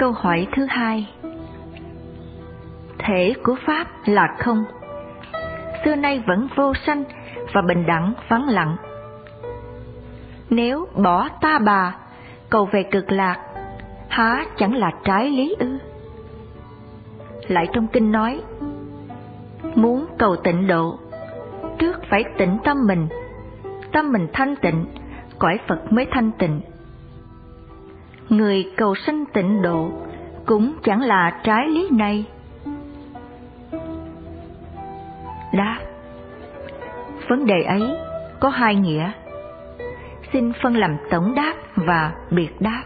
Câu hỏi thứ hai. Thể của Pháp là không, xưa nay vẫn vô sanh và bình đẳng vắng lặng. Nếu bỏ ta bà, cầu về cực lạc, há chẳng là trái lý ư? Lại trong kinh nói, muốn cầu tịnh độ, trước phải tịnh tâm mình thanh tịnh, cõi Phật mới thanh tịnh. Người cầu sanh tịnh độ cũng chẳng là trái lý này. Đáp, vấn đề ấy có hai nghĩa, xin phân làm tổng đáp và biệt đáp.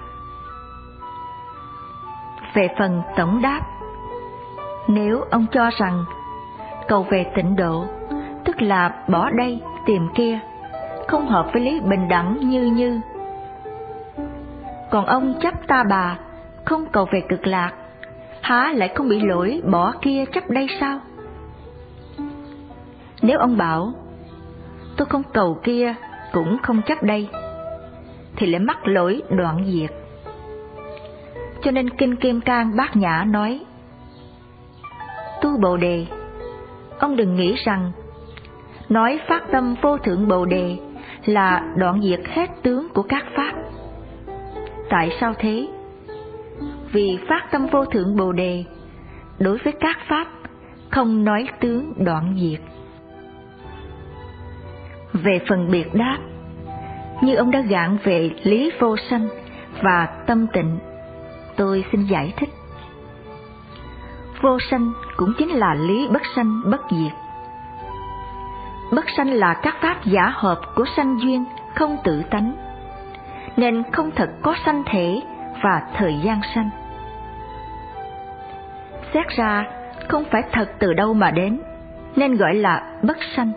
Về phần tổng đáp, nếu ông cho rằng cầu về tịnh độ tức là bỏ đây tìm kia, không hợp với lý bình đẳng như. Còn ông chấp ta bà, không cầu về cực lạc, há lại không bị lỗi bỏ kia chấp đây sao? Nếu ông bảo tôi không cầu kia cũng không chấp đây, thì lại mắc lỗi đoạn diệt. Cho nên Kinh Kim Cang Bát Nhã nói, tu Bồ Đề, ông đừng nghĩ rằng nói phát tâm vô thượng Bồ Đề là đoạn diệt hết tướng của các pháp. Tại sao thế? Vì phát tâm vô thượng Bồ Đề đối với các pháp không nói tướng đoạn diệt. Về phần biệt đáp, như ông đã gạn về lý vô sanh và tâm tịnh, tôi xin giải thích. Vô sanh cũng chính là lý bất sanh bất diệt. Bất sanh là các pháp giả hợp của sanh duyên không tự tánh, nên không thật có sanh thể và thời gian sanh. Xét ra không phải thật từ đâu mà đến, nên gọi là bất sanh.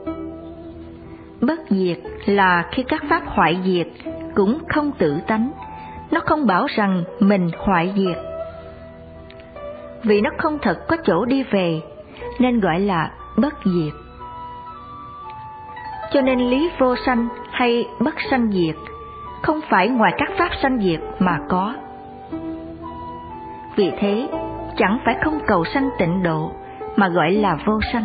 Bất diệt là khi các pháp hoại diệt cũng không tự tánh, nó không bảo rằng mình hoại diệt. Vì nó không thật có chỗ đi về, nên gọi là bất diệt. Cho nên lý vô sanh hay bất sanh diệt không phải ngoài các pháp sanh diệt mà có. Vì thế, chẳng phải không cầu sanh tịnh độ mà gọi là vô sanh.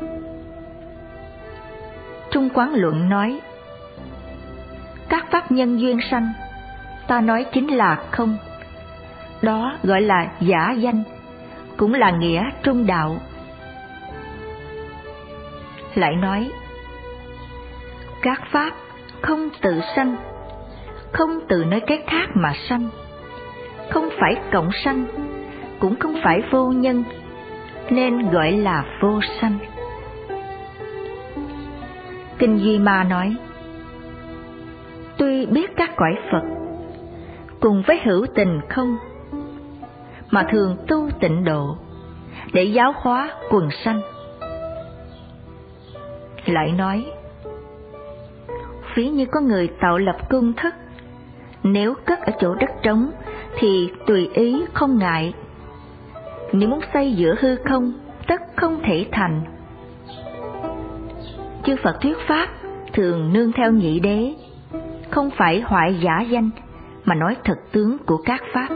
Trung Quán Luận nói, các pháp nhân duyên sanh, ta nói chính là không. Đó gọi là giả danh, cũng là nghĩa trung đạo. Lại nói, các pháp không tự sanh, không tự nói cái khác mà sanh, không phải cộng sanh, cũng không phải vô nhân, nên gọi là vô sanh. Kinh Duy Ma nói, tuy biết các cõi Phật cùng với hữu tình không, mà thường tu tịnh độ để giáo hóa quần sanh. Lại nói, ví như có người tạo lập cung thất, nếu cất ở chỗ đất trống thì tùy ý không ngại, nếu muốn xây giữa hư không tất không thể thành. Chư Phật thuyết pháp thường nương theo nhị đế, không phải hoại giả danh mà nói thật tướng của các pháp.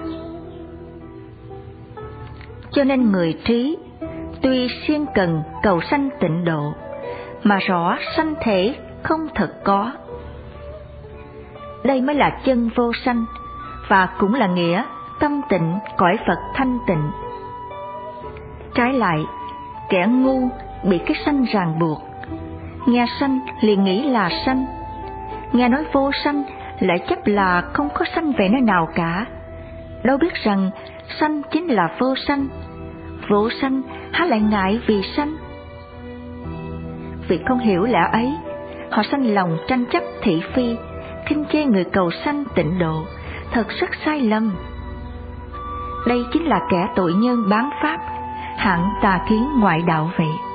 Cho nên người trí tuy siêng cần cầu sanh tịnh độ, mà rõ sanh thể không thật có. Đây mới là chân vô sanh, và cũng là nghĩa tâm tịnh cõi Phật thanh tịnh. Trái lại, kẻ ngu bị cái sanh ràng buộc, nghe sanh liền nghĩ là sanh, nghe nói vô sanh lại chấp là không có sanh về nơi nào cả, đâu biết rằng sanh chính là vô sanh, vô sanh há lại ngại vì sanh. Vì không hiểu lẽ ấy, họ sanh lòng tranh chấp thị phi, khinh chê người cầu sanh tịnh độ, thật rất sai lầm. Đây chính là kẻ tội nhân bán pháp, hạng tà kiến ngoại đạo vậy.